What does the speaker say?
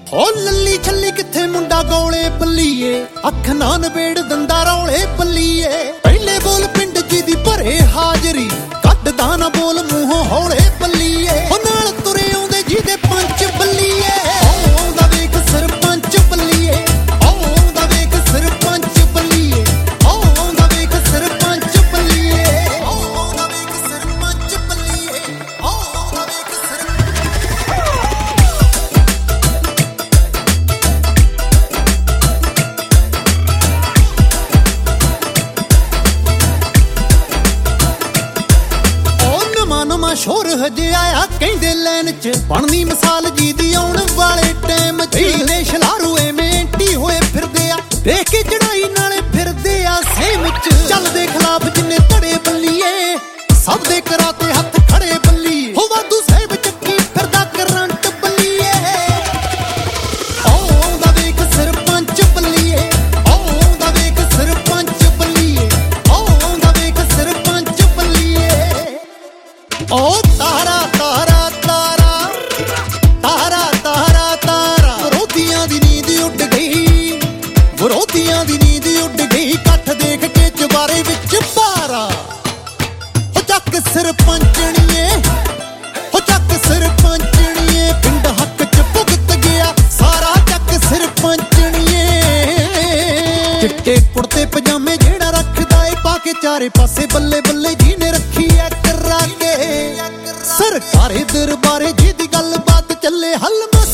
ਹੋ ਲੱਲੀ ਛੱਲੀ ਕਿੱਥੇ ਮੁੰਡਾ ਗੋਲੇ ਬੱਲੀਏ, ਅੱਖ ਨਾ ਨਵੇੜ ਦੰਦਾ ਰੌਲੇ ਬੱਲੀਏ। ਪਹਿਲੇ ਬੋਲ ਪਿੰਡ ਜੀ ਦੀ ਭਰੇ ਹਾਜ਼ਰੀ, ਕੱਢਦਾ ਨਾ ਬੋਲ ਮੂੰਹੋਂ ਹੌਲੇ ਬੱਲੀਏ। ਉਹ ਨਾਲ ਤੁਰੇ ਆਉਂਦੇ ਜਿਹਦੇ ਪੰਚ ਬੱਲੀਏ, ਆਉਂਦਾ ਵੇਖ ਸਰਪੰਚ ਬੱਲੀਏ, ਆਉਂਦਾ ਵੇਖ ਸਰਪੰਚ ਬੱਲੀਏ, ਆਉਂਦਾ ਵੇਖ ਸਰਪੰਚ ਬੱਲੀਏ, ਆਉਂਦਾ ਵੇਖ ਸਰਪੰਚ ਬੱਲੀਏ, ਆਉਂਦਾ ਵੇਖ ਨਵਾਂ ਸ਼ੋਰ ਹਜੇ ਆਇਆ ਕਹਿੰਦੇ ਲੈਣ ਚ, ਬਣਨੀ ਮਿਸਾਲ ਜੀ ਦੀ ਆਉਣ ਵਾਲੇ ਟਾਈਮ ਚ। ਇਹਨੇ ਸ਼ਲਾਰੂ ਐਵੇਂ ਹੋਏ ਫਿਰਦੇ ਆ, ਦੇਖ ਕੇ ਚੜਾਈ ਨਾਲੇ ਫਿਰਦੇ ਆ ਸੇਮ ਚ। ਚੱਲਦੇ ਖਿਲਾਫ ਜਿੰਨੇ ਧੜੇ ਬੱਲੀਏ, ਸਭ ਦੇ ਕਰਾਤੇ ਹੱਥ ਖੜੇ ਬੱਲੀਏ। ਹੋ ਵਾਧੂ ਸਾਹਿਬ ਚੱਕੀ ਫਿਰਦਾ ਕਰੰਟ ਬੱਲੀਏ, ਆਉਂਦਾ ਵੇਖ ਸਰਪੰਚ ਬੱਲੀਏ, ਆਉਂਦਾ ਵੇਖ ਸਰਪੰਚ ਬੱਲੀਏ, ਆਉਂਦਾ ਵੇਖ ਸਰਪੰਚ ਬੱਲੀਏ। ਓ ਤਾਰਾ ਤਾਰਾ ਤਾਰਾ ਤਾਰਾ ਤਾਰਾ ਤਾਰਾ, ਵਿਰੋਧੀਆਂ ਦੀ ਨੀਂਦ ਉੱਡ ਗਈ, ਵਿਰੋਧੀਆਂ ਦੀ ਨੀਂਦ ਉੱਡ ਗਈ। ਇਕੱਠ ਦੇਖ ਕੇ ਚੁਬਾਰੇ ਵਿੱਚ ਪਾਰਾ, ਹੋ ਚੱਕ ਸਰਪੰਚਣੀਏ, ਹੋ ਚੱਕ ਸਰਪੰਚਣੀਏ। ਪਿੰਡ ਹੱਕ ਚ ਭੁਗਤ ਗਿਆ ਸਾਰਾ, ਚੱਕ ਸਰਪੰਚਣੀਏ। ਚਿੱਟੇ ਕੁੜਤੇ ਪਜਾਮੇ ਜਿਹੜਾ ਰੱਖਦਾ ਏ ਪਾ ਕੇ ਚਾਰੇ ਪਾਸੇ, ਬੱਲੇ ਬੱਲੇ ਜੀ ਨੇ ਰੱਖੀ ਐ ਕਰਾ ਕੇ। ਸਰਕਾਰੇ ਦਰਬਾਰੇ ਜਿਹਦੀ ਗੱਲ ਬਾਤ ਚੱਲੇ ਹੱਲ